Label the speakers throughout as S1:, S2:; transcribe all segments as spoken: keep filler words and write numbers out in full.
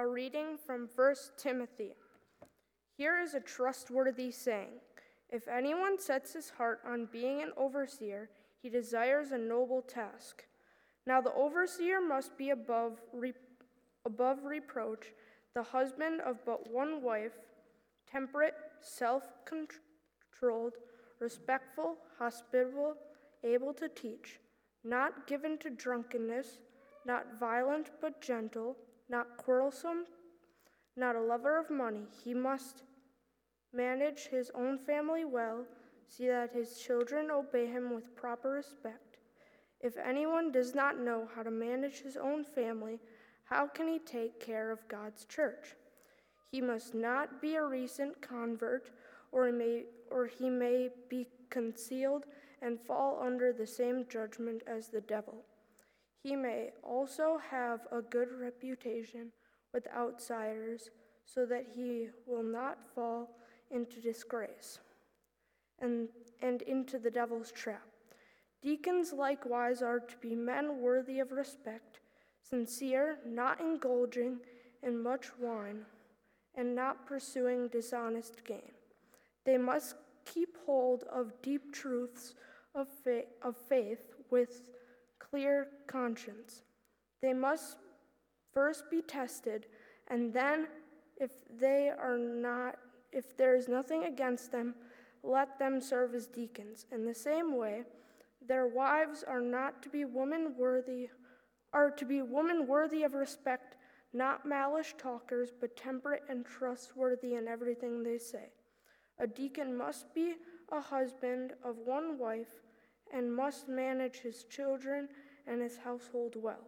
S1: A reading from First Timothy. Here is a trustworthy saying. If anyone sets his heart on being an overseer, he desires a noble task. Now the overseer must be above, re- above reproach, the husband of but one wife, temperate, self-controlled, respectful, hospitable, able to teach, not given to drunkenness, not violent but gentle, not quarrelsome, not a lover of money. He must manage his own family well, see that his children obey him with proper respect. If anyone does not know how to manage his own family, how can he take care of God's church? He must not be a recent convert, or he may, or he may be concealed and fall under the same judgment as the devil. He may also have a good reputation with outsiders, so that he will not fall into disgrace and, and into the devil's trap. Deacons likewise are to be men worthy of respect, sincere, not indulging in much wine, and not pursuing dishonest gain. They must keep hold of deep truths of faith, of faith with clear conscience. They must first be tested, and then, if they are not, if there is nothing against them, let them serve as deacons. In the same way, their wives are not to be women worthy, are to be women worthy of respect, not malice talkers, but temperate and trustworthy in everything they say. A deacon must be a husband of one wife and must manage his children and his household well.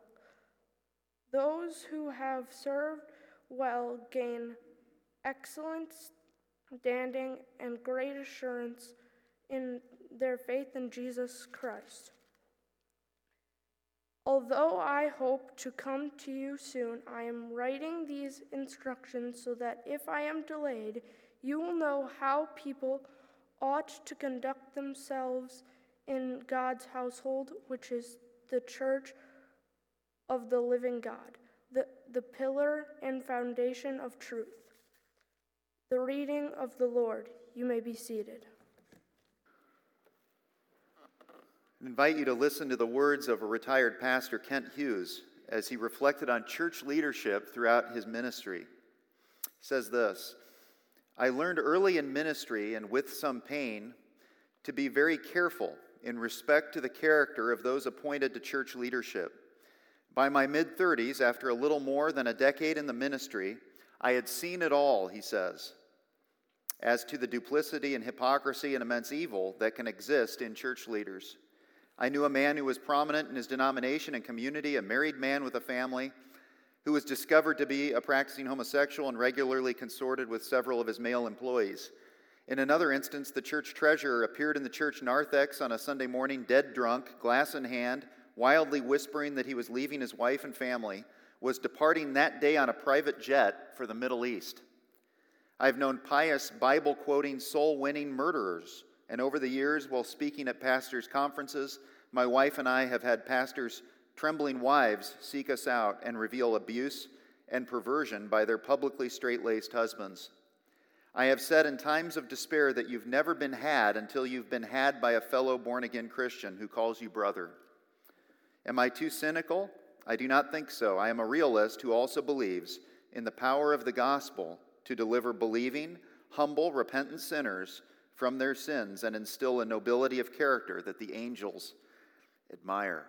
S1: Those who have served well gain excellent standing and great assurance in their faith in Jesus Christ. Although I hope to come to you soon, I am writing these instructions so that if I am delayed, you will know how people ought to conduct themselves in God's household, which is the church of the living God, the, the pillar and foundation of truth. The reading of the Lord. You may be seated.
S2: I invite you to listen to the words of a retired pastor, Kent Hughes, as he reflected on church leadership throughout his ministry. He says this, I learned early in ministry and with some pain to be very careful in respect to the character of those appointed to church leadership. By my mid-thirties, after a little more than a decade in the ministry, I had seen it all, he says, as to the duplicity and hypocrisy and immense evil that can exist in church leaders. I knew a man who was prominent in his denomination and community, a married man with a family, who was discovered to be a practicing homosexual and regularly consorted with several of his male employees. In another instance, the church treasurer appeared in the church narthex on a Sunday morning, dead drunk, glass in hand, wildly whispering that he was leaving his wife and family, was departing that day on a private jet for the Middle East. I've known pious, Bible-quoting, soul-winning murderers, and over the years, while speaking at pastors' conferences, my wife and I have had pastors' trembling wives seek us out and reveal abuse and perversion by their publicly straight-laced husbands. I have said in times of despair that you've never been had until you've been had by a fellow born-again Christian who calls you brother. Am I too cynical? I do not think so. I am a realist who also believes in the power of the gospel to deliver believing, humble, repentant sinners from their sins and instill a nobility of character that the angels admire.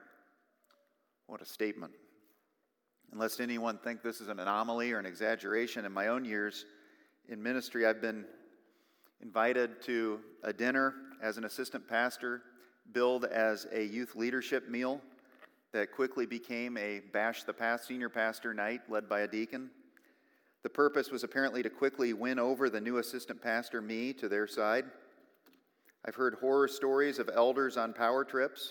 S2: What a statement. Unless anyone think this is an anomaly or an exaggeration, in my own years in ministry, I've been invited to a dinner as an assistant pastor, billed as a youth leadership meal that quickly became a bash the past senior pastor night led by a deacon. The purpose was apparently to quickly win over the new assistant pastor, me, to their side. I've heard horror stories of elders on power trips.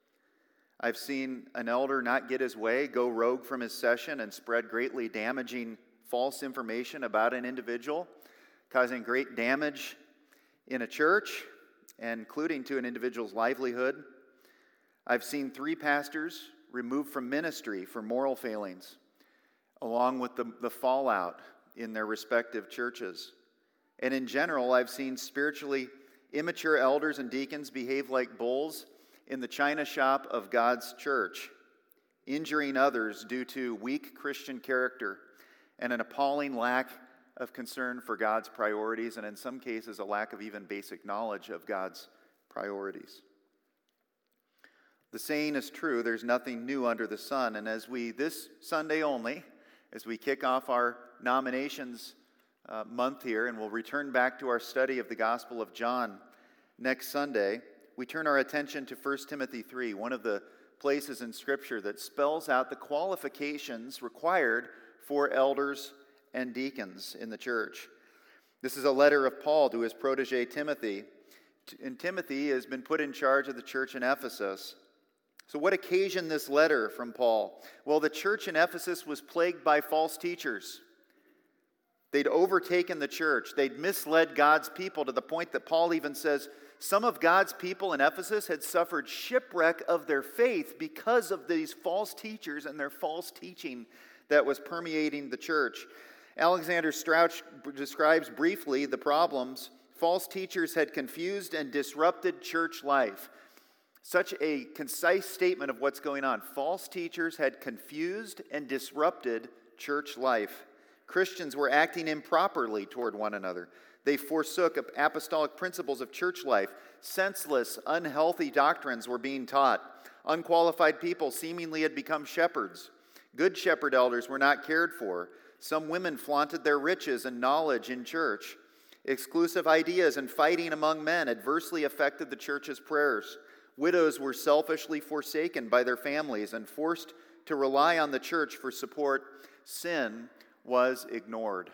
S2: I've seen an elder not get his way, go rogue from his session, and spread greatly damaging false information about an individual, causing great damage in a church, including to an individual's livelihood. I've seen three pastors removed from ministry for moral failings. along with the, the fallout in their respective churches. And in general, I've seen spiritually immature elders and deacons behave like bulls in the china shop of God's church, injuring others due to weak Christian character and an appalling lack of concern for God's priorities, and in some cases, a lack of even basic knowledge of God's priorities. The saying is true, there's nothing new under the sun, and as we, this Sunday only, as we kick off our nominations uh, month here, and we'll return back to our study of the Gospel of John next Sunday, we turn our attention to First Timothy three, one of the places in Scripture that spells out the qualifications required for elders and deacons in the church. This is a letter of Paul to his protege Timothy, and Timothy has been put in charge of the church in Ephesus. So what occasioned this letter from Paul? Well, the church in Ephesus was plagued by false teachers. They'd overtaken the church. They'd misled God's people to the point that Paul even says some of God's people in Ephesus had suffered shipwreck of their faith because of these false teachers and their false teaching that was permeating the church. Alexander Strauch describes briefly the problems. False teachers had confused and disrupted church life. Such a concise statement of what's going on. False teachers had confused and disrupted church life. Christians were acting improperly toward one another. They forsook apostolic principles of church life. Senseless, unhealthy doctrines were being taught. Unqualified people seemingly had become shepherds. Good shepherd elders were not cared for. Some women flaunted their riches and knowledge in church. Exclusive ideas and fighting among men adversely affected the church's prayers. Widows were selfishly forsaken by their families and forced to rely on the church for support. Sin was ignored.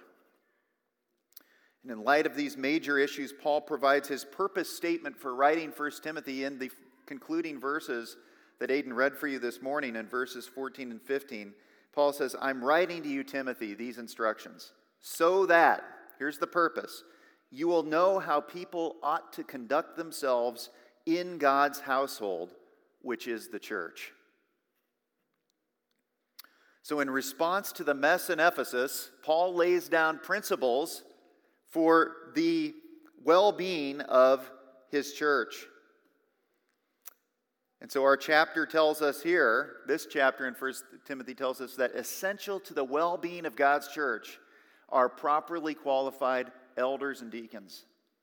S2: And in light of these major issues, Paul provides his purpose statement for writing First Timothy in the concluding verses that Aidan read for you this morning in verses fourteen and fifteen. Paul says, I'm writing to you, Timothy, these instructions, so that, here's the purpose, you will know how people ought to conduct themselves in God's household, which is the church. So in response to the mess in Ephesus, Paul lays down principles for the well-being of his church. And so our chapter tells us here, this chapter in First Timothy tells us that essential to the well-being of God's church are properly qualified elders and deacons.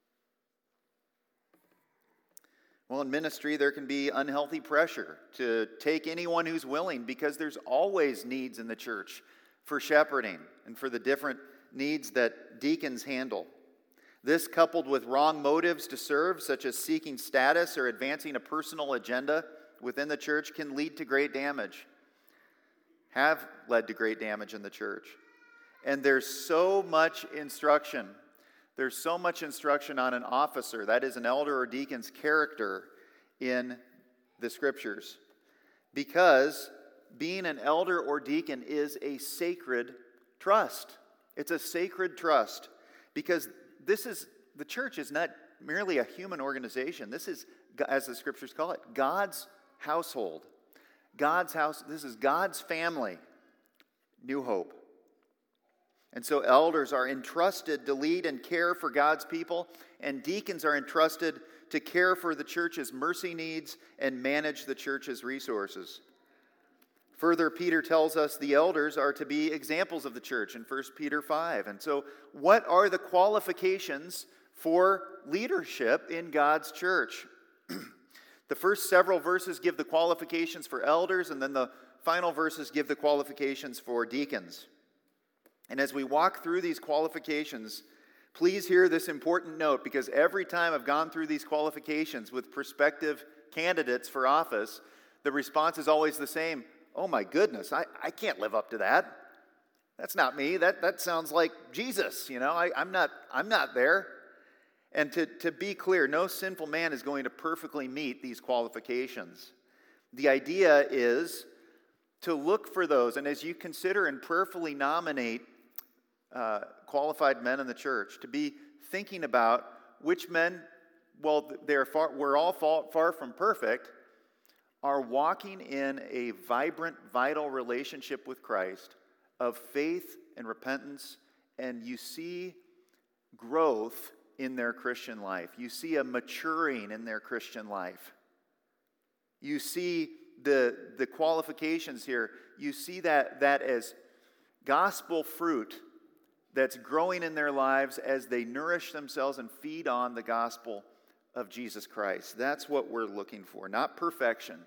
S2: Well, in ministry, there can be unhealthy pressure to take anyone who's willing because there's always needs in the church for shepherding and for the different needs that deacons handle. This, coupled with wrong motives to serve, such as seeking status or advancing a personal agenda within the church, can lead to great damage, have led to great damage in the church. And there's so much instruction. There's so much instruction on an officer, that is an elder or deacon's character in the Scriptures. Because being an elder or deacon is a sacred trust. It's a sacred trust. Because this is, the church is not merely a human organization. This is, as the Scriptures call it, God's household. God's house, this is God's family. New Hope. And so elders are entrusted to lead and care for God's people, and deacons are entrusted to care for the church's mercy needs and manage the church's resources. Further, Peter tells us the elders are to be examples of the church in First Peter five. And so what are the qualifications for leadership in God's church? The first several verses give the qualifications for elders, and then the final verses give the qualifications for deacons. And as we walk through these qualifications, please hear this important note, because every time I've gone through these qualifications with prospective candidates for office, the response is always the same. Oh my goodness, I, I can't live up to that. That's not me. That that sounds like Jesus, you know. I, I'm not I'm not there. And to, to be clear, no sinful man is going to perfectly meet these qualifications. The idea is to look for those, and as you consider and prayerfully nominate uh, qualified men in the church, to be thinking about which men, well, they're far, we're all far, far from perfect, are walking in a vibrant, vital relationship with Christ, of faith and repentance, and you see growth in their Christian life. You see a maturing in their Christian life. You see the, the qualifications here. You see that, that as gospel fruit that's growing in their lives as they nourish themselves and feed on the gospel of Jesus Christ. That's what we're looking for, not perfection.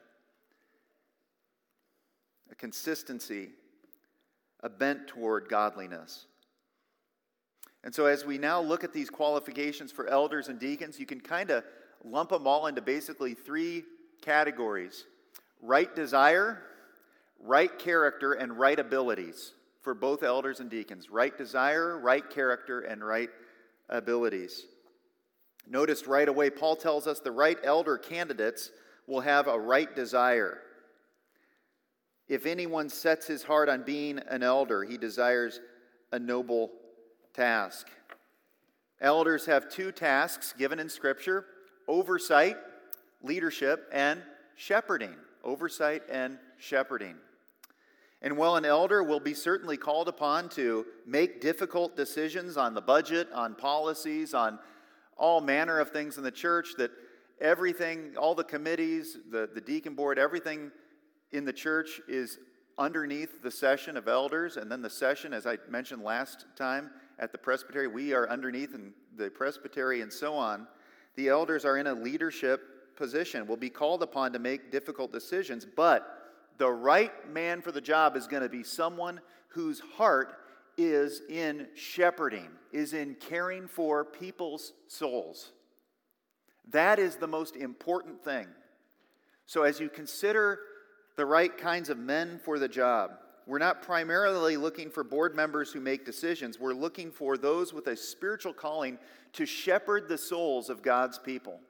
S2: A consistency, a bent toward godliness. And so as we now look at these qualifications for elders and deacons, you can kind of lump them all into basically three categories. Right desire, right character, and right abilities for both elders and deacons. Right desire, right character, and right abilities. Notice right away, Paul tells us the right elder candidates will have a right desire. If anyone sets his heart on being an elder, he desires a noble task. Elders have two tasks given in Scripture: oversight, leadership, and shepherding. Oversight and shepherding. And while an elder will be certainly called upon to make difficult decisions on the budget, on policies, on all manner of things in the church, that everything, all the committees, the, the deacon board, everything in the church is underneath the session of elders, and then the session, as I mentioned last time, at the presbytery, we are underneath in the presbytery and so on. The elders are in a leadership position, will be called upon to make difficult decisions, but the right man for the job is going to be someone whose heart is in shepherding, is in caring for people's souls. That is the most important thing. So as you consider the right kinds of men for the job, we're not primarily looking for board members who make decisions. We're looking for those with a spiritual calling to shepherd the souls of God's people.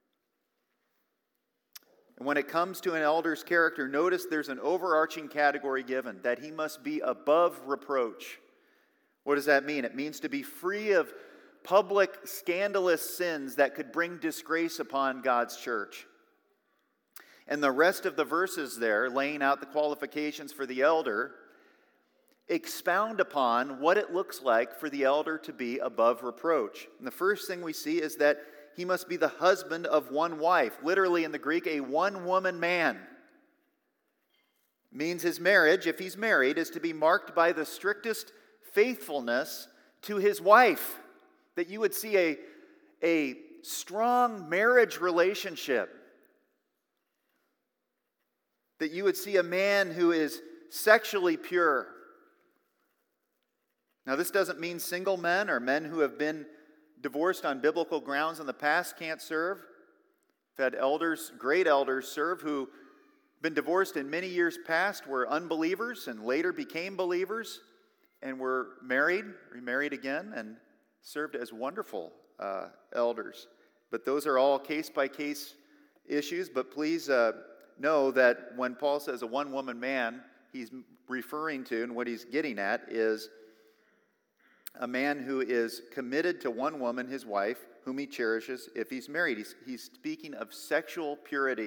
S2: And when it comes to an elder's character, notice there's an overarching category given, that he must be above reproach. What does that mean? It means to be free of public, scandalous sins that could bring disgrace upon God's church. And the rest of the verses there, laying out the qualifications for the elder, expound upon what it looks like for the elder to be above reproach. And the first thing we see is that he must be the husband of one wife. Literally in the Greek, a one-woman man. Means his marriage, if he's married, is to be marked by the strictest faithfulness to his wife. That you would see a, a strong marriage relationship. That you would see a man who is sexually pure. Now, this doesn't mean single men or men who have been divorced on biblical grounds in the past can't serve. I've had elders, great elders serve, who been divorced in many years past, were unbelievers and later became believers and were married, remarried again, and served as wonderful uh, elders. But those are all case-by-case issues. But please uh, know that when Paul says a one-woman man, he's referring to, and what he's getting at is a man who is committed to one woman, his wife, whom he cherishes if he's married. He's, he's speaking of sexual purity.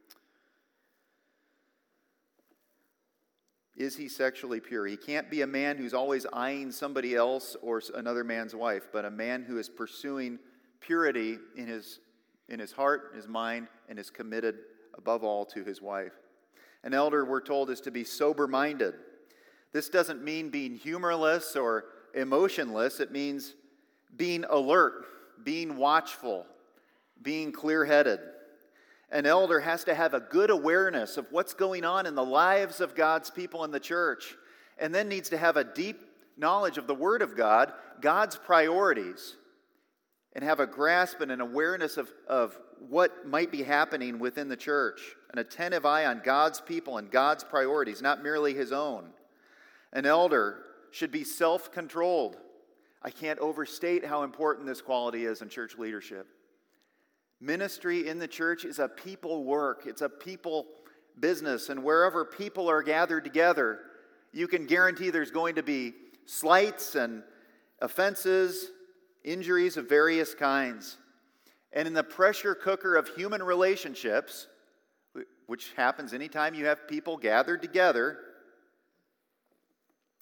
S2: Is he sexually pure? He can't be a man who's always eyeing somebody else or another man's wife, but a man who is pursuing purity in his, in his heart, his mind, and is committed above all to his wife. An elder, we're told, is to be sober-minded. This doesn't mean being humorless or emotionless. It means being alert, being watchful, being clear-headed. An elder has to have a good awareness of what's going on in the lives of God's people in the church, and then needs to have a deep knowledge of the Word of God, God's priorities, and have a grasp and an awareness of, of what might be happening within the church. An attentive eye on God's people and God's priorities, not merely his own. An elder should be self-controlled. I can't overstate how important this quality is in church leadership. Ministry in the church is a people work. It's a people business. And wherever people are gathered together, you can guarantee there's going to be slights and offenses, injuries of various kinds. And in the pressure cooker of human relationships, which happens anytime you have people gathered together,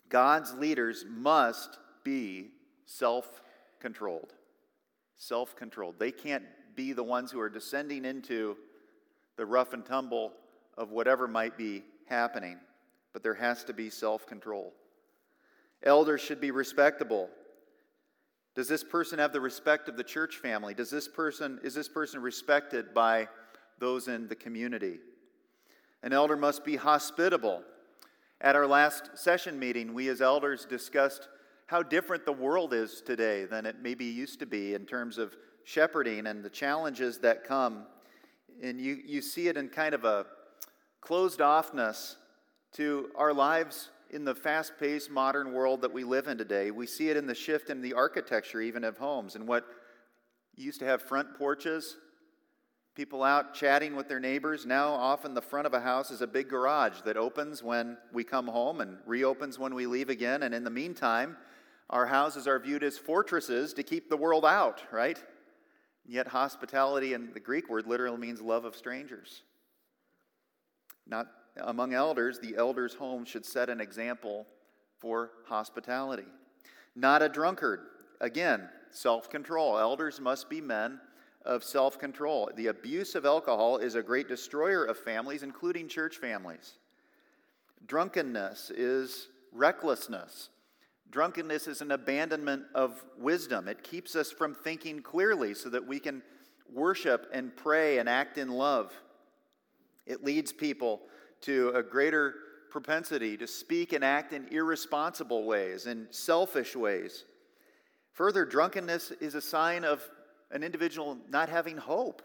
S2: God's leaders must be self-controlled. Self-controlled. They can't be the ones who are descending into the rough and tumble of whatever might be happening, but there has to be self-control. Elders should be respectable. Does this person have the respect of the church family? Does this person, is this person respected by those in the community? An elder must be hospitable. At our last session meeting, we as elders discussed how different the world is today than it maybe used to be in terms of shepherding and the challenges that come. And you, you see it in kind of a closed offness to our lives in the fast-paced modern world that we live in today. We see it in the shift in the architecture even of homes and what used to have front porches, people out chatting with their neighbors. Now often the front of a house is a big garage that opens when we come home and reopens when we leave again. And in the meantime, our houses are viewed as fortresses to keep the world out, right? Yet hospitality in the Greek word literally means love of strangers. Not among elders, the elder's home should set an example for hospitality. Not a drunkard. Again, self-control. Elders must be men of self-control. The abuse of alcohol is a great destroyer of families, including church families. Drunkenness is recklessness. Drunkenness is an abandonment of wisdom. It keeps us from thinking clearly so that we can worship and pray and act in love. It leads people to a greater propensity to speak and act in irresponsible ways, in selfish ways. Further, drunkenness is a sign of an individual not having hope.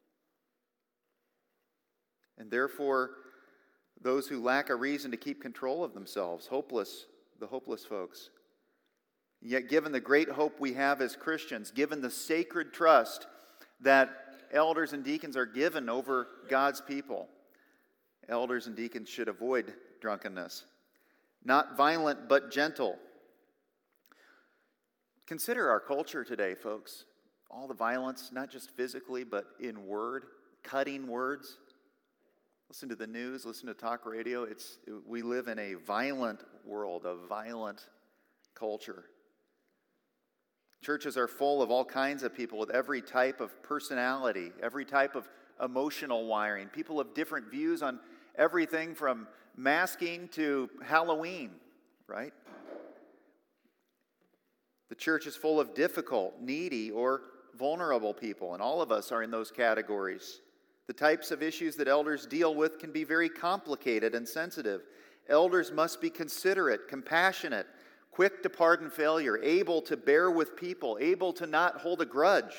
S2: And therefore, those who lack a reason to keep control of themselves, hopeless, the hopeless folks. Yet given the great hope we have as Christians, given the sacred trust that elders and deacons are given over God's people, elders and deacons should avoid drunkenness. Not violent, but gentle. Consider our culture today, folks. All the violence, not just physically, but in word, cutting words. Listen to the news, listen to talk radio. It's we live in a violent world, a violent culture. Churches are full of all kinds of people with every type of personality, every type of emotional wiring. People have different views on everything from masking to Halloween, right? The church is full of difficult, needy, or vulnerable people, and all of us are in those categories. The types of issues that elders deal with can be very complicated and sensitive. Elders must be considerate, compassionate, quick to pardon failure, able to bear with people, able to not hold a grudge.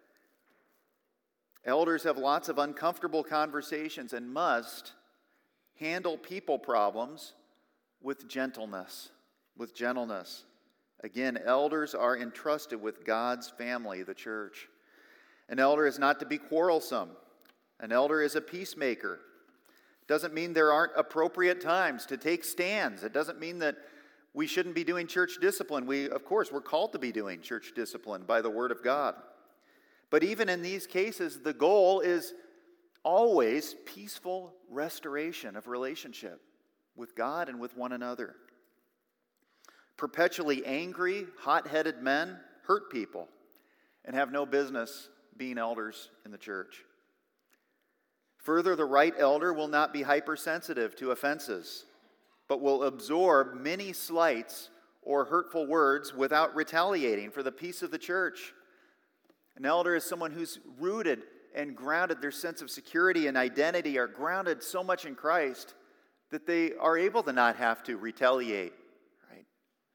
S2: Elders have lots of uncomfortable conversations and must handle people problems with gentleness, with gentleness. Again, elders are entrusted with God's family, the church. An elder is not to be quarrelsome. An elder is a peacemaker. Doesn't mean there aren't appropriate times to take stands. It doesn't mean that we shouldn't be doing church discipline. We, of course, we're called to be doing church discipline by the Word of God. But even in these cases, the goal is always peaceful restoration of relationship with God and with one another. Perpetually angry, hot-headed men hurt people and have no business being elders in the church. Further, the right elder will not be hypersensitive to offenses, but will absorb many slights or hurtful words without retaliating for the peace of the church. An elder is someone who's rooted and grounded. Their sense of security and identity are grounded so much in Christ that they are able to not have to retaliate. Right?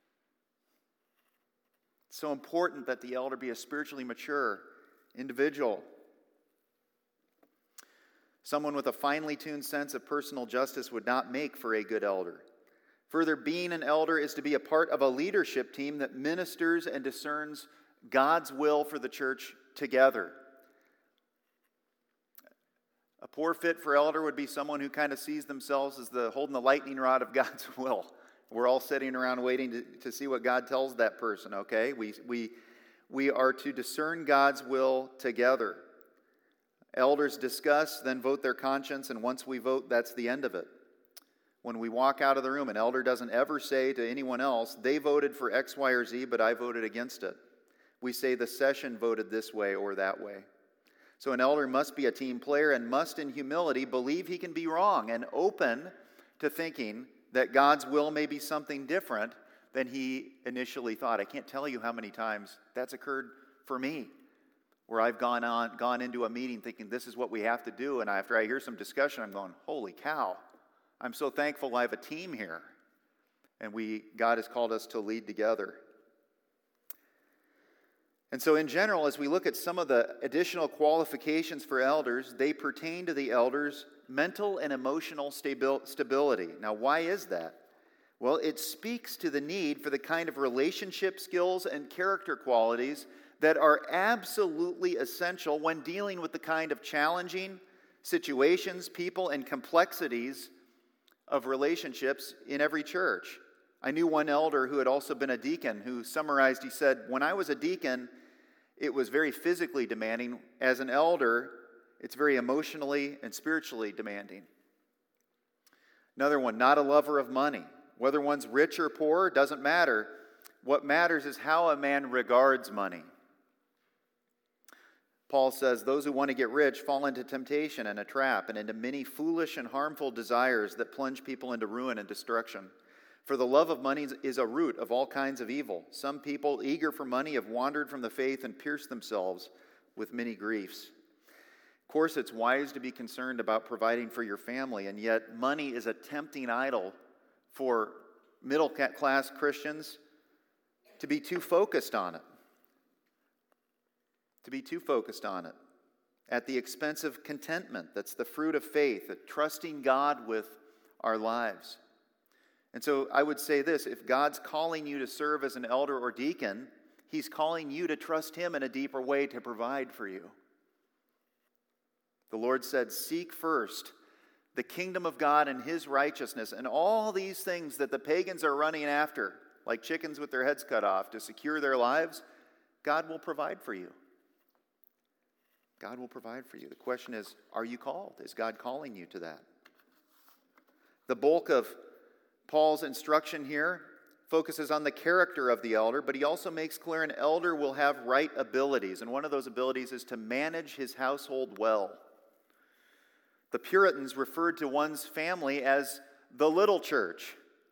S2: It's so important that the elder be a spiritually mature individual. Someone with a finely tuned sense of personal justice would not make for a good elder. Further, being an elder is to be a part of a leadership team that ministers and discerns God's will for the church together. A poor fit for elder would be someone who kind of sees themselves as the holding the lightning rod of God's will. We're all sitting around waiting to, to see what God tells that person, okay? We, we, we are to discern God's will together. Elders discuss, then vote their conscience, and once we vote, that's the end of it. when we walk out of the room, an elder doesn't ever say to anyone else, they voted for X, Y, or Z, but I voted against it. We say the session voted this way or that way. So an elder must be a team player and must, in humility, believe he can be wrong and open to thinking that God's will may be something different than he initially thought. I can't tell you how many times that's occurred for me, where I've gone on, gone into a meeting thinking this is what we have to do, and after I hear some discussion, I'm going, holy cow, I'm so thankful I have a team here, and we God has called us to lead together. And so in general, as we look at some of the additional qualifications for elders, they pertain to the elders' mental and emotional stabil- stability. Now, why is that? Well, it speaks to the need for the kind of relationship skills and character qualities that are absolutely essential when dealing with the kind of challenging situations, people, and complexities of relationships in every church. I knew one elder who had also been a deacon who summarized, he said, when I was a deacon, it was very physically demanding. As an elder, it's very emotionally and spiritually demanding. Another one, not a lover of money. Whether one's rich or poor, doesn't matter. What matters is how a man regards money. Paul says, those who want to get rich fall into temptation and a trap and into many foolish and harmful desires that plunge people into ruin and destruction. For the love of money is a root of all kinds of evil. Some people, eager for money, have wandered from the faith and pierced themselves with many griefs. Of course, it's wise to be concerned about providing for your family, and yet money is a tempting idol for middle-class Christians to be too focused on it. To be too focused on it. At the expense of contentment, that's the fruit of faith, at trusting God with our lives. And so I would say this, if God's calling you to serve as an elder or deacon, He's calling you to trust Him in a deeper way to provide for you. The Lord said, seek first the kingdom of God and His righteousness, and all these things that the pagans are running after, like chickens with their heads cut off, to secure their lives, God will provide for you. God will provide for you. The question is, are you called? Is God calling you to that? The bulk of Paul's instruction here focuses on the character of the elder, but he also makes clear an elder will have right abilities, and one of those abilities is to manage his household well. The Puritans referred to one's family as the little church.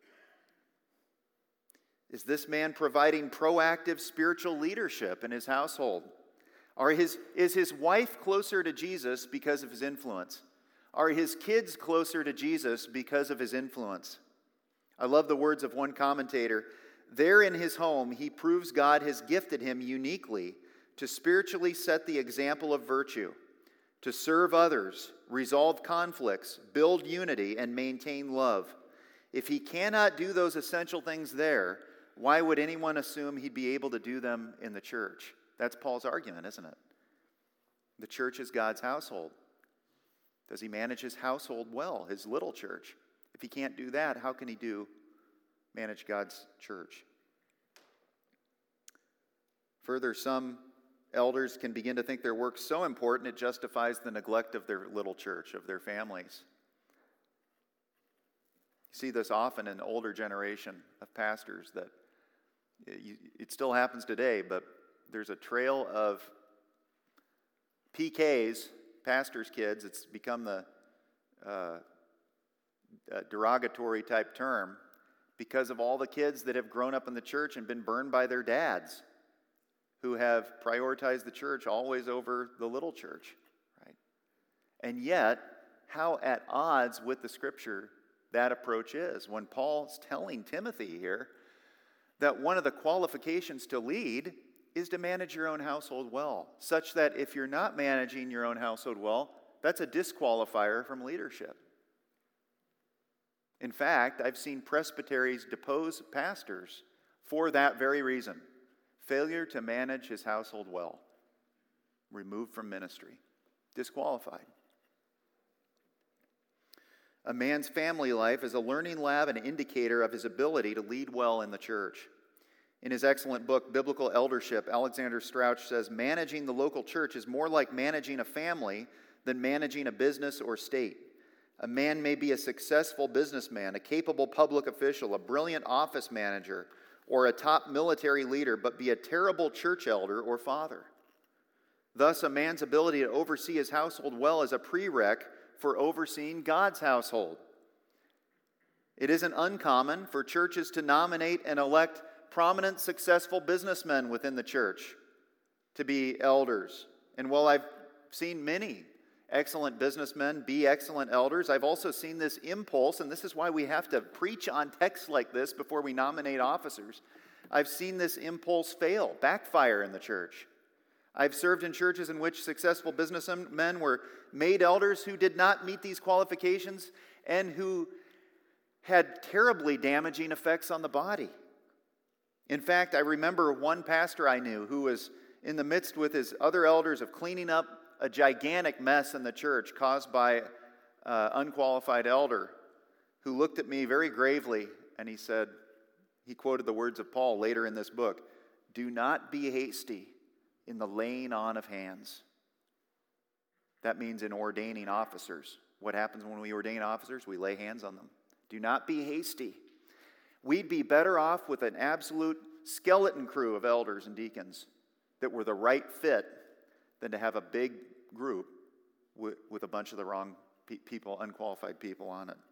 S2: Is this man providing proactive spiritual leadership in his household? Are his, is his wife closer to Jesus because of his influence? Are his kids closer to Jesus because of his influence? I love the words of one commentator. There in his home, he proves God has gifted him uniquely to spiritually set the example of virtue, to serve others, resolve conflicts, build unity, and maintain love. If he cannot do those essential things there, why would anyone assume he'd be able to do them in the church? That's Paul's argument, isn't it? The church is God's household. Does he manage his household well, his little church? If he can't do that, how can he do manage God's church? Further, some elders can begin to think their work's so important it justifies the neglect of their little church, of their families. You see this often in the older generation of pastors, that it still happens today, but there's a trail of P Ks, pastors' kids. It's become the uh, derogatory type term because of all the kids that have grown up in the church and been burned by their dads, who have prioritized the church always over the little church, right? And yet, how at odds with the Scripture that approach is. When Paul's telling Timothy here that one of the qualifications to lead is to manage your own household well, such that if you're not managing your own household well, that's a disqualifier from leadership. In fact, I've seen presbyteries depose pastors for that very reason. Failure to manage his household well. Removed from ministry. Disqualified. A man's family life is a learning lab and indicator of his ability to lead well in the church. In his excellent book, Biblical Eldership, Alexander Strauch says, managing the local church is more like managing a family than managing a business or state. A man may be a successful businessman, a capable public official, a brilliant office manager, or a top military leader, but be a terrible church elder or father. Thus, a man's ability to oversee his household well is a prereq for overseeing God's household. It isn't uncommon for churches to nominate and elect prominent, successful businessmen within the church to be elders. And while I've seen many excellent businessmen be excellent elders, I've also seen this impulse, and this is why we have to preach on texts like this before we nominate officers. I've seen this impulse fail, backfire in the church. I've served in churches in which successful businessmen were made elders who did not meet these qualifications and who had terribly damaging effects on the body. In fact, I remember one pastor I knew who was in the midst with his other elders of cleaning up a gigantic mess in the church caused by an unqualified elder who looked at me very gravely and he said, he quoted the words of Paul later in this book, "Do not be hasty in the laying on of hands." That means in ordaining officers. What happens when we ordain officers? We lay hands on them. Do not be hasty. We'd be better off with an absolute skeleton crew of elders and deacons that were the right fit than to have a big group with, with a bunch of the wrong pe- people, unqualified people on it.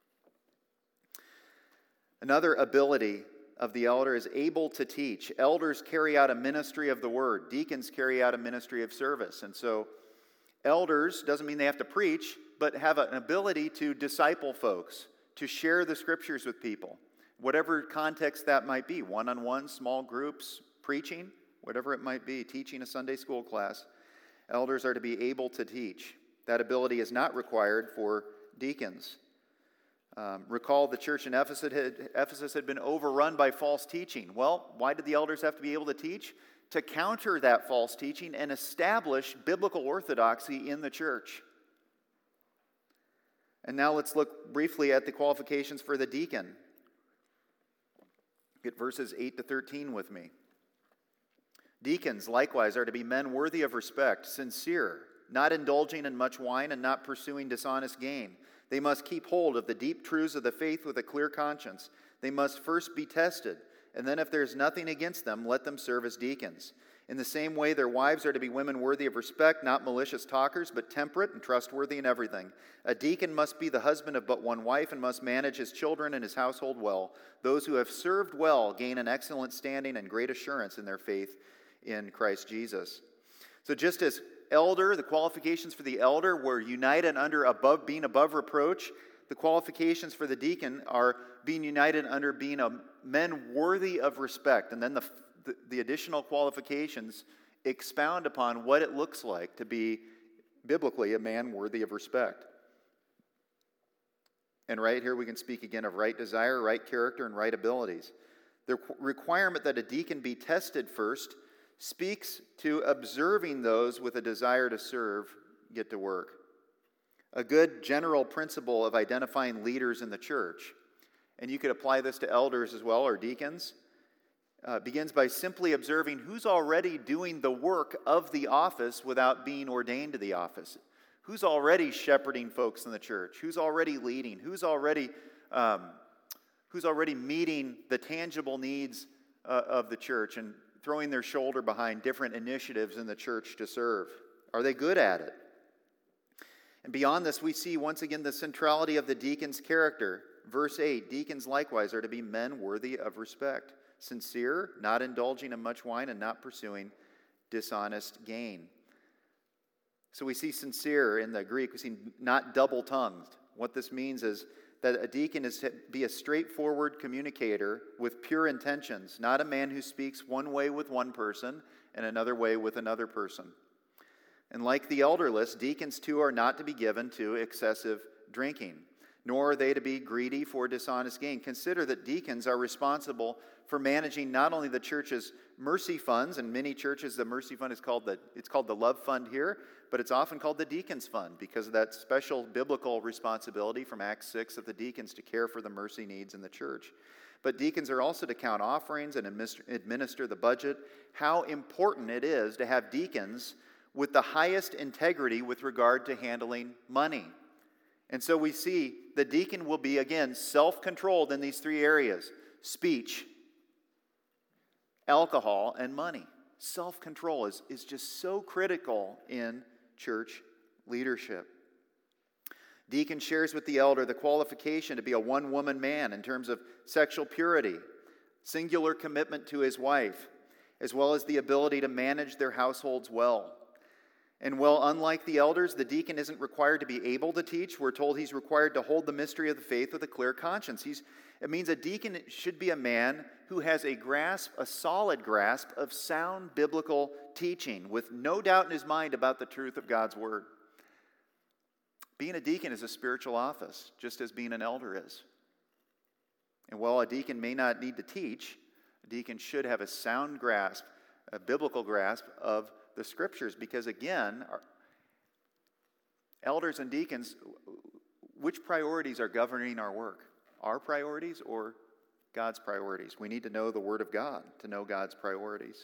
S2: Another ability of the elder is able to teach. Elders carry out a ministry of the word. Deacons carry out a ministry of service. And so elders doesn't mean they have to preach, but have an ability to disciple folks, to share the scriptures with people, whatever context that might be, one-on-one, small groups, preaching, whatever it might be, teaching a Sunday school class. Elders are to be able to teach. That ability is not required for deacons. Um, recall the church in Ephesus had, Ephesus had been overrun by false teaching. Well, why did the elders have to be able to teach? To counter that false teaching and establish biblical orthodoxy in the church. And now let's look briefly at the qualifications for the deacon. Get verses eight to thirteen with me. Deacons, likewise, are to be men worthy of respect, sincere, not indulging in much wine and not pursuing dishonest gain. They must keep hold of the deep truths of the faith with a clear conscience. They must first be tested, and then if there is nothing against them, let them serve as deacons. In the same way, their wives are to be women worthy of respect, not malicious talkers, but temperate and trustworthy in everything. A deacon must be the husband of but one wife and must manage his children and his household well. Those who have served well gain an excellent standing and great assurance in their faith in Christ Jesus. So just as elder, the qualifications for the elder were united under above being above reproach, the qualifications for the deacon are being united under being a men worthy of respect. And then the, the, the additional qualifications expound upon what it looks like to be biblically a man worthy of respect. And right here we can speak again of right desire, right character, and right abilities. The requirement that a deacon be tested first speaks to observing those with a desire to serve get to work. A good general principle of identifying leaders in the church, and you could apply this to elders as well, or deacons, uh, begins by simply observing who's already doing the work of the office without being ordained to the office. Who's already shepherding folks in the church? Who's already leading? Who's already, um, who's already meeting the tangible needs uh, of the church and throwing their shoulder behind different initiatives in the church to serve? Are they good at it? And beyond this, we see once again the centrality of the deacon's character. Verse eight, deacons likewise are to be men worthy of respect, sincere, not indulging in much wine, and not pursuing dishonest gain. So we see sincere in the Greek, we see not double-tongued. What this means is that a deacon is to be a straightforward communicator with pure intentions, not a man who speaks one way with one person and another way with another person. And like the elderless, deacons too are not to be given to excessive drinking, nor are they to be greedy for dishonest gain. Consider that deacons are responsible for managing not only the church's mercy funds, and many churches the mercy fund is called the it's called the love fund here, but it's often called the deacons fund because of that special biblical responsibility from Acts six of the deacons to care for the mercy needs in the church. But deacons are also to count offerings and administer the budget. How important it is to have deacons with the highest integrity with regard to handling money. And so we see the deacon will be, again, self-controlled in these three areas: speech, alcohol, and money. Self-control is, is just so critical in church leadership. Deacon shares with the elder the qualification to be a one-woman man in terms of sexual purity, singular commitment to his wife, as well as the ability to manage their households well. And well, unlike the elders, the deacon isn't required to be able to teach. We're told he's required to hold the mystery of the faith with a clear conscience. He's, it means a deacon should be a man who has a grasp, a solid grasp of sound biblical teaching, with no doubt in his mind about the truth of God's word. Being a deacon is a spiritual office, just as being an elder is. And while a deacon may not need to teach, a deacon should have a sound grasp, a biblical grasp of the Scriptures, because again, our elders and deacons, which priorities are governing our work? Our priorities or God's priorities? We need to know the Word of God to know God's priorities.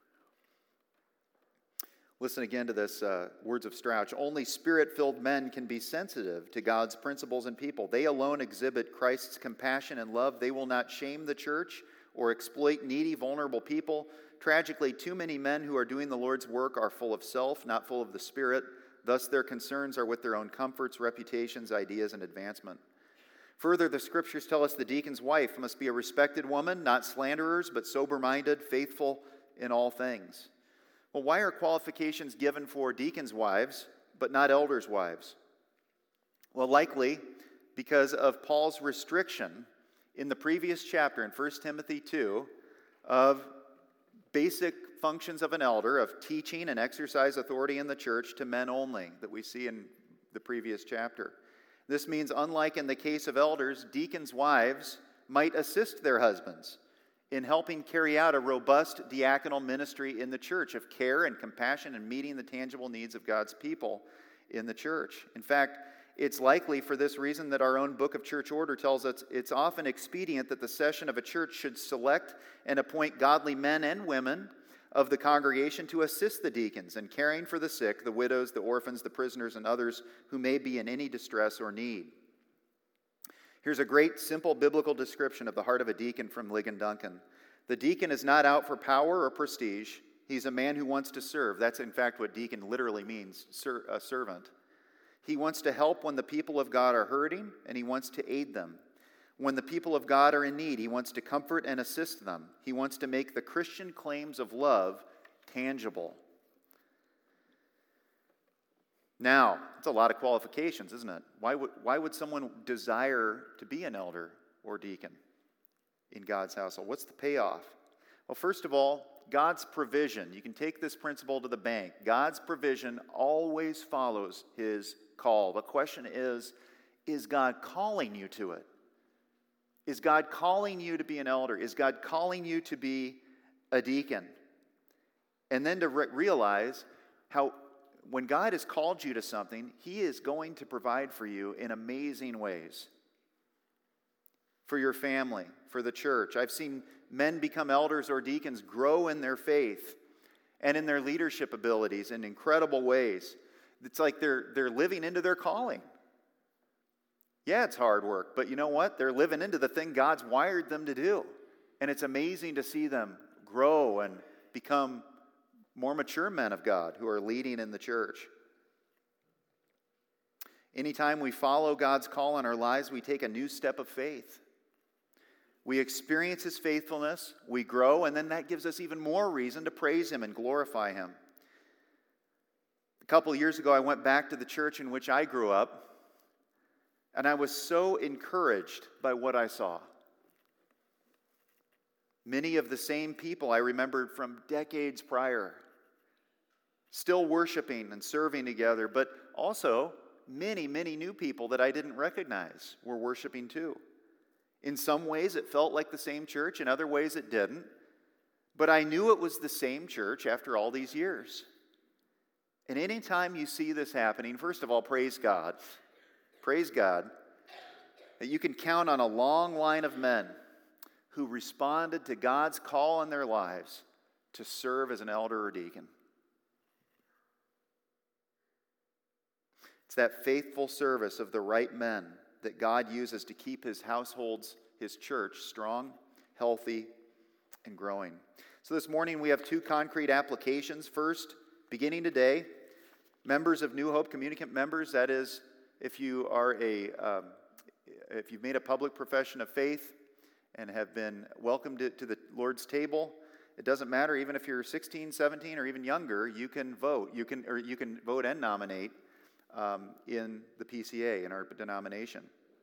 S2: Listen again to this uh, words of Strauch. Only Spirit-filled men can be sensitive to God's principles and people. They alone exhibit Christ's compassion and love. They will not shame the church or exploit needy, vulnerable people. Tragically, too many men who are doing the Lord's work are full of self, not full of the Spirit. Thus, their concerns are with their own comforts, reputations, ideas, and advancement. Further, the Scriptures tell us the deacon's wife must be a respected woman, not slanderers, but sober-minded, faithful in all things. Well, why are qualifications given for deacons' wives, but not elders' wives? Well, likely because of Paul's restriction in the previous chapter, in First Timothy two, of basic functions of an elder, of teaching and exercise authority in the church to men only, that we see in the previous chapter. This means, unlike in the case of elders, deacons' wives might assist their husbands in helping carry out a robust diaconal ministry in the church of care and compassion and meeting the tangible needs of God's people in the church. In fact, it's likely for this reason that our own Book of Church Order tells us it's often expedient that the session of a church should select and appoint godly men and women of the congregation to assist the deacons in caring for the sick, the widows, the orphans, the prisoners, and others who may be in any distress or need. Here's a great, simple biblical description of the heart of a deacon from Ligon Duncan. The deacon is not out for power or prestige. He's a man who wants to serve. That's, in fact, what deacon literally means, ser- a servant. He wants to help when the people of God are hurting, and he wants to aid them. When the people of God are in need, he wants to comfort and assist them. He wants to make the Christian claims of love tangible. Now, it's a lot of qualifications, isn't it? Why would, why would someone desire to be an elder or deacon in God's household? What's the payoff? Well, first of all, God's provision. You can take this principle to the bank. God's provision always follows his call. The question is, is God calling you to it? Is God calling you to be an elder? Is God calling you to be a deacon? And then to re- realize how when God has called you to something, he is going to provide for you in amazing ways. For your family, for the church. I've seen men become elders or deacons grow in their faith and in their leadership abilities in incredible ways. It's like they're, they're living into their calling. Yeah, it's hard work, but you know what? They're living into the thing God's wired them to do. And it's amazing to see them grow and become more mature men of God who are leading in the church. Anytime we follow God's call in our lives, we take a new step of faith. We experience his faithfulness, we grow, and then that gives us even more reason to praise him and glorify him. A couple of years ago, I went back to the church in which I grew up, and I was so encouraged by what I saw. Many of the same people I remembered from decades prior, still worshiping and serving together, but also many, many new people that I didn't recognize were worshiping too. In some ways, it felt like the same church. In other ways, it didn't. But I knew it was the same church after all these years. And anytime you see this happening, first of all, praise God. Praise God that you can count on a long line of men who responded to God's call in their lives to serve as an elder or deacon. It's that faithful service of the right men that God uses to keep his households, his church, strong, healthy, and growing. So this morning we have two concrete applications. First, beginning today, members of New Hope, communicant members, that is, if you are a, um, if you've made a public profession of faith and have been welcomed to, to the Lord's table, it doesn't matter, even if you're sixteen, seventeen, or even younger, you can vote. You can, or you can vote and nominate um, in the P C A, in our denomination.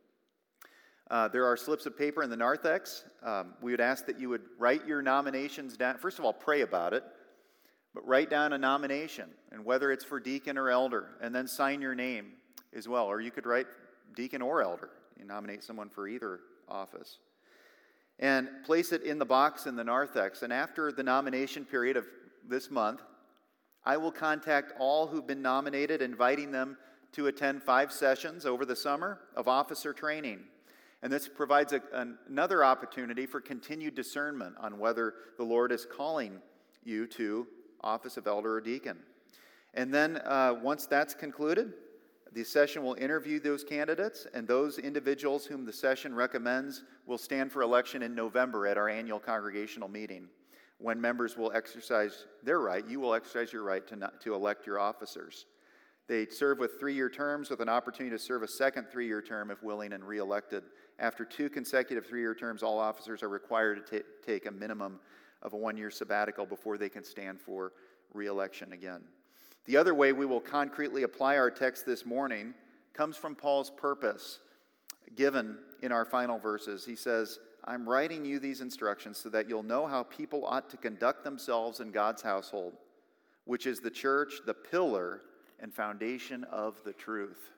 S2: Uh, there are slips of paper in the narthex. Um, we would ask that you would write your nominations down. First of all, pray about it, but write down a nomination, and whether it's for deacon or elder, and then sign your name as well. Or you could write deacon or elder. You nominate someone for either office. And place it in the box in the narthex. And after the nomination period of this month, I will contact all who've been nominated, inviting them to attend five sessions over the summer of officer training. And this provides a, an, another opportunity for continued discernment on whether the Lord is calling you to office of elder or deacon. And then uh, once that's concluded, the session will interview those candidates, and those individuals whom the session recommends will stand for election in November at our annual congregational meeting, when members will exercise their right. You will exercise your right to, not, to elect your officers. They serve with three-year terms with an opportunity to serve a second three-year term if willing and re-elected. After two consecutive three-year terms, all officers are required to t- take a minimum of a one-year sabbatical before they can stand for re-election again. The other way we will concretely apply our text this morning comes from Paul's purpose given in our final verses. He says, I'm writing you these instructions so that you'll know how people ought to conduct themselves in God's household, which is the church, the pillar and foundation of the truth.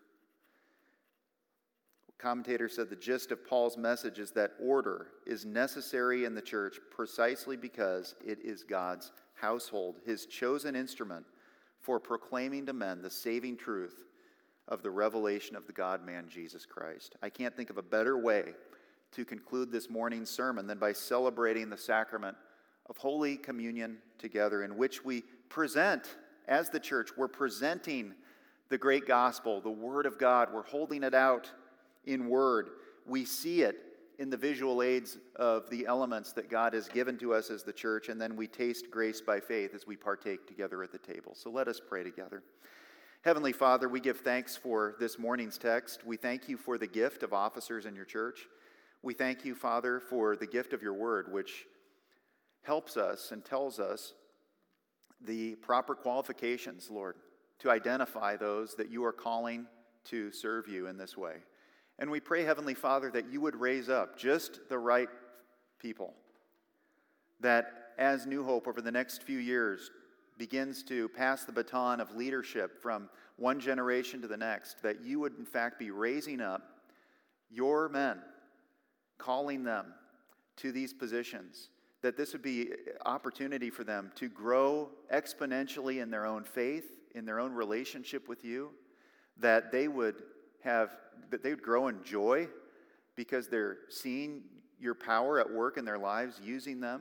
S2: Commentator said the gist of Paul's message is that order is necessary in the church precisely because it is God's household, his chosen instrument for proclaiming to men the saving truth of the revelation of the God-man, Jesus Christ. I can't think of a better way to conclude this morning's sermon than by celebrating the sacrament of Holy Communion together, in which we present, as the church, we're presenting the great gospel, the Word of God. We're holding it out in word. We see it in the visual aids of the elements that God has given to us as the church, and then we taste grace by faith as we partake together at the table. So let us pray together. Heavenly Father, we give thanks for this morning's text. We thank you for the gift of officers in your church. We thank you, Father, for the gift of your word, which helps us and tells us the proper qualifications, Lord, to identify those that you are calling to serve you in this way. And we pray, Heavenly Father, that you would raise up just the right people, that as New Hope over the next few years begins to pass the baton of leadership from one generation to the next, that you would in fact be raising up your men, calling them to these positions, that this would be opportunity for them to grow exponentially in their own faith, in their own relationship with you, that they would have, that they would grow in joy because they're seeing your power at work in their lives, using them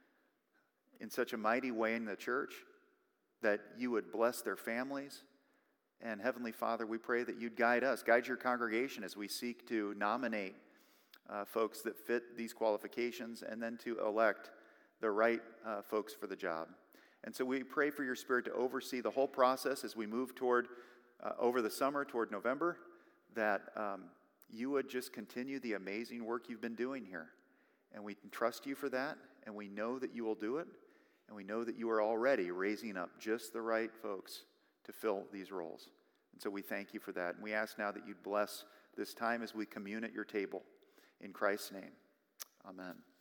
S2: in such a mighty way in the church, that you would bless their families. And Heavenly Father, we pray that you'd guide us, guide your congregation as we seek to nominate uh, folks that fit these qualifications and then to elect the right uh, folks for the job. And so we pray for your Spirit to oversee the whole process as we move toward, uh, over the summer, toward November, that um, you would just continue the amazing work you've been doing here. And we can trust you for that, and we know that you will do it, and we know that you are already raising up just the right folks to fill these roles. And so we thank you for that. And we ask now that you'd bless this time as we commune at your table. In Christ's name, amen.